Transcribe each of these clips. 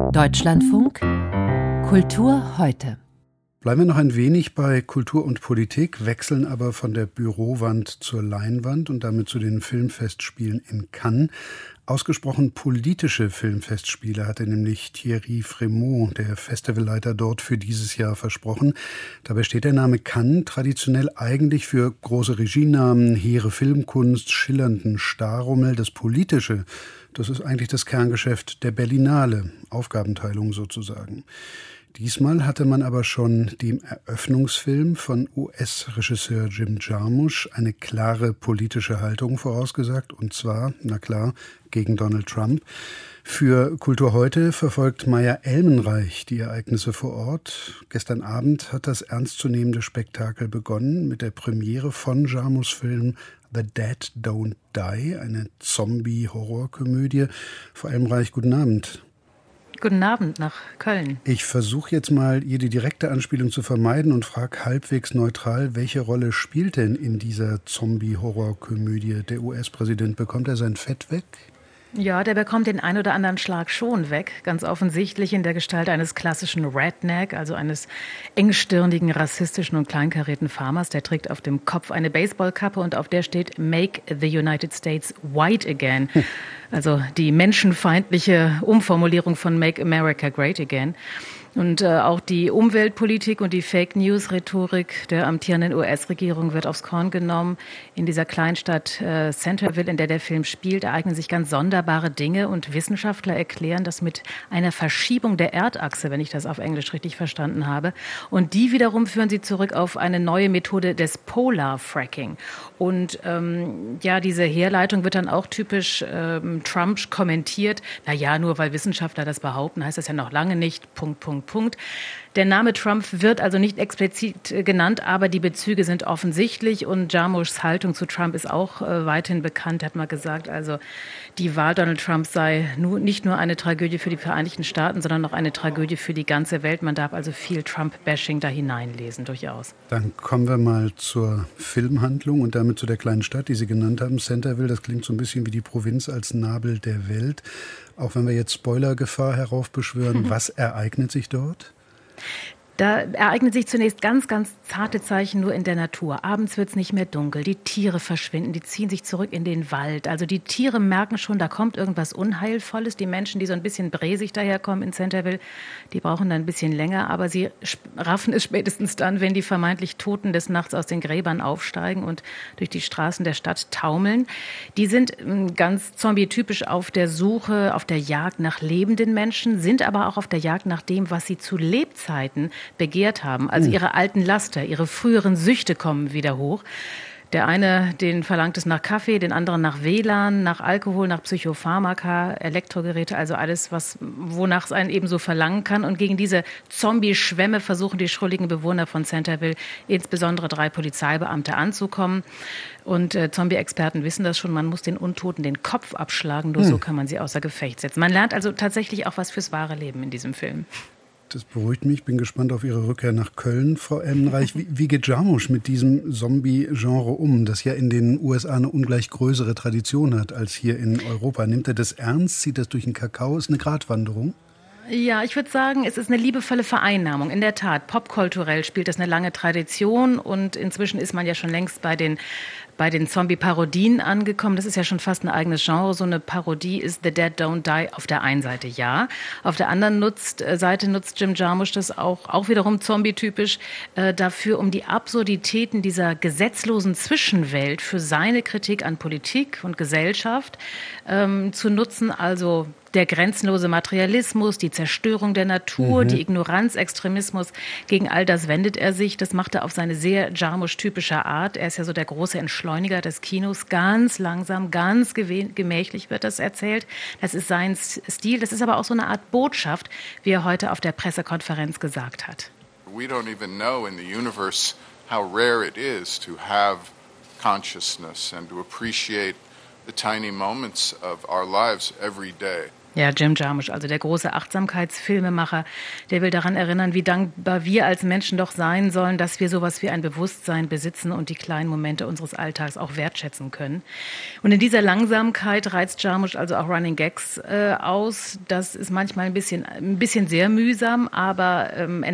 Deutschlandfunk Kultur heute. Bleiben wir noch ein wenig bei Kultur und Politik, wechseln aber von der Bürowand zur Leinwand und damit zu den Filmfestspielen in Cannes. Ausgesprochen politische Filmfestspiele hatte nämlich Thierry Frémaux, der Festivalleiter dort, für dieses Jahr versprochen. Dabei steht der Name Cannes traditionell eigentlich für große Regienamen, hehre Filmkunst, schillernden Starrummel. Das Politische, das ist eigentlich das Kerngeschäft der Berlinale, Aufgabenteilung sozusagen. Diesmal hatte man aber schon dem Eröffnungsfilm von US-Regisseur Jim Jarmusch eine klare politische Haltung vorausgesagt, und zwar, na klar, gegen Donald Trump. Für Kultur heute verfolgt Maya Elmenreich die Ereignisse vor Ort. Gestern Abend hat das ernstzunehmende Spektakel begonnen mit der Premiere von Jarmuschs Film The Dead Don't Die, eine Zombie-Horrorkomödie. Frau Elmenreich, guten Abend. Guten Abend nach Köln. Ich versuche jetzt mal, jede direkte Anspielung zu vermeiden und frage halbwegs neutral, welche Rolle spielt denn in dieser Zombie-Horror-Komödie der US-Präsident? Bekommt er sein Fett weg? Ja, der bekommt den ein oder anderen Schlag schon weg. Ganz offensichtlich in der Gestalt eines klassischen Redneck, also eines engstirnigen, rassistischen und kleinkarierten Farmers. Der trägt auf dem Kopf eine Baseballkappe und auf der steht Make the United States White Again. Also die menschenfeindliche Umformulierung von Make America Great Again. Und auch die Umweltpolitik und die Fake-News-Rhetorik der amtierenden US-Regierung wird aufs Korn genommen. In dieser Kleinstadt Centerville, in der der Film spielt, ereignen sich ganz sonderbare Dinge. Und Wissenschaftler erklären das mit einer Verschiebung der Erdachse, wenn ich das auf Englisch richtig verstanden habe. Und die wiederum führen sie zurück auf eine neue Methode des Polar-Fracking. Und diese Herleitung wird dann auch typisch Trump kommentiert. Naja, nur weil Wissenschaftler das behaupten, heißt das ja noch lange nicht, Punkt. Der Name Trump wird also nicht explizit genannt, aber die Bezüge sind offensichtlich und Jarmuschs Haltung zu Trump ist auch weithin bekannt. Er hat mal gesagt, also die Wahl Donald Trumps sei nicht nur eine Tragödie für die Vereinigten Staaten, sondern auch eine Tragödie für die ganze Welt. Man darf also viel Trump-Bashing da hineinlesen, durchaus. Dann kommen wir mal zur Filmhandlung und damit zu der kleinen Stadt, die Sie genannt haben, Centerville. Das klingt so ein bisschen wie die Provinz als Nabel der Welt. Auch wenn wir jetzt Spoilergefahr heraufbeschwören, was ereignet sich dort? Da ereignet sich zunächst ganz, ganz zarte Zeichen nur in der Natur. Abends wird es nicht mehr dunkel, die Tiere verschwinden, die ziehen sich zurück in den Wald. Also die Tiere merken schon, da kommt irgendwas Unheilvolles. Die Menschen, die so ein bisschen bräsig daherkommen in Centerville, die brauchen dann ein bisschen länger. Aber sie raffen es spätestens dann, wenn die vermeintlich Toten des Nachts aus den Gräbern aufsteigen und durch die Straßen der Stadt taumeln. Die sind ganz zombie-typisch auf der Suche, auf der Jagd nach lebenden Menschen, sind aber auch auf der Jagd nach dem, was sie zu Lebzeiten begehrt haben. Also ihre alten Laster, ihre früheren Süchte kommen wieder hoch. Der eine, den verlangt es nach Kaffee, den anderen nach WLAN, nach Alkohol, nach Psychopharmaka, Elektrogeräte, also alles, wonach es einen eben so verlangen kann. Und gegen diese Zombie-Schwämme versuchen die schrulligen Bewohner von Centerville, insbesondere 3 Polizeibeamte, anzukommen. Und Zombie-Experten wissen das schon, man muss den Untoten den Kopf abschlagen, nur so kann man sie außer Gefecht setzen. Man lernt also tatsächlich auch was fürs wahre Leben in diesem Film. Das beruhigt mich. Ich bin gespannt auf Ihre Rückkehr nach Köln, Frau Elmenreich. Wie geht Jarmusch mit diesem Zombie-Genre um, das ja in den USA eine ungleich größere Tradition hat als hier in Europa? Nimmt er das ernst? Zieht das durch den Kakao? Ist eine Gratwanderung? Ja, ich würde sagen, es ist eine liebevolle Vereinnahmung. In der Tat, popkulturell spielt das eine lange Tradition und inzwischen ist man ja schon längst bei den Zombie-Parodien angekommen. Das ist ja schon fast ein eigenes Genre. So eine Parodie ist The Dead Don't Die auf der einen Seite, ja. Auf der anderen Seite nutzt Jim Jarmusch das auch wiederum zombie-typisch, dafür, um die Absurditäten dieser gesetzlosen Zwischenwelt für seine Kritik an Politik und Gesellschaft zu nutzen. Also der grenzenlose Materialismus, die Zerstörung der Natur, die Ignoranz, Extremismus, gegen all das wendet er sich. Das macht er auf seine sehr Jarmusch-typische Art. Er ist ja so der große Entschleuniger des Kinos. Ganz langsam, ganz gemächlich wird das erzählt. Das ist sein Stil. Das ist aber auch so eine Art Botschaft, wie er heute auf der Pressekonferenz gesagt hat. We don't even know in the universe how rare it is to have consciousness and to appreciate the tiny moments of our lives every day. Ja, Jim Jarmusch, also der große Achtsamkeitsfilmemacher, der will daran erinnern, wie dankbar wir als Menschen doch sein sollen, dass wir sowas wie ein Bewusstsein besitzen und die kleinen Momente unseres Alltags auch wertschätzen können. Und in dieser Langsamkeit reizt Jarmusch also auch Running Gags aus. Das ist manchmal ein bisschen sehr mühsam, aber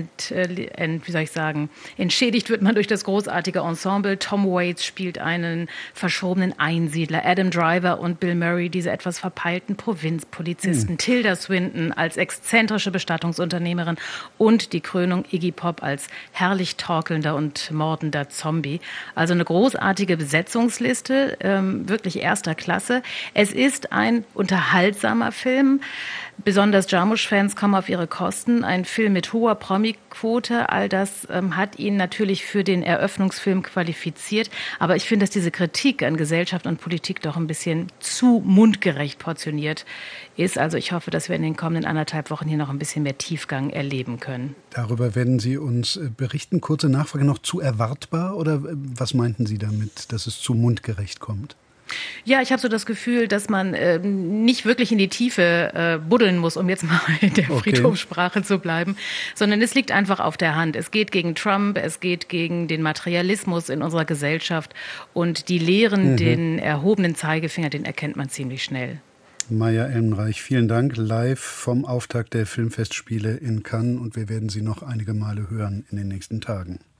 entschädigt wird man durch das großartige Ensemble. Tom Waits spielt einen verschobenen Einsiedler, Adam Driver und Bill Murray, diese etwas verpeilten Provinzpolizisten, Tilda Swinton als exzentrische Bestattungsunternehmerin und die Krönung Iggy Pop als herrlich torkelnder und mordender Zombie. Also eine großartige Besetzungsliste, wirklich erster Klasse. Es ist ein unterhaltsamer Film. Besonders Jarmusch-Fans kommen auf ihre Kosten. Ein Film mit hoher Promi-Quote, all das hat ihn natürlich für den Eröffnungsfilm qualifiziert. Aber ich finde, dass diese Kritik an Gesellschaft und Politik doch ein bisschen zu mundgerecht portioniert ist. Also ich hoffe, dass wir in den kommenden 1,5 Wochen hier noch ein bisschen mehr Tiefgang erleben können. Darüber werden Sie uns berichten. Kurze Nachfrage noch, zu erwartbar oder was meinten Sie damit, dass es zu mundgerecht kommt? Ja, ich habe so das Gefühl, dass man nicht wirklich in die Tiefe buddeln muss, um jetzt mal in der Friedhofssprache zu bleiben, sondern es liegt einfach auf der Hand. Es geht gegen Trump, es geht gegen den Materialismus in unserer Gesellschaft und die Lehren, den erhobenen Zeigefinger, den erkennt man ziemlich schnell. Maja Elmenreich, vielen Dank. Live vom Auftakt der Filmfestspiele in Cannes und wir werden Sie noch einige Male hören in den nächsten Tagen.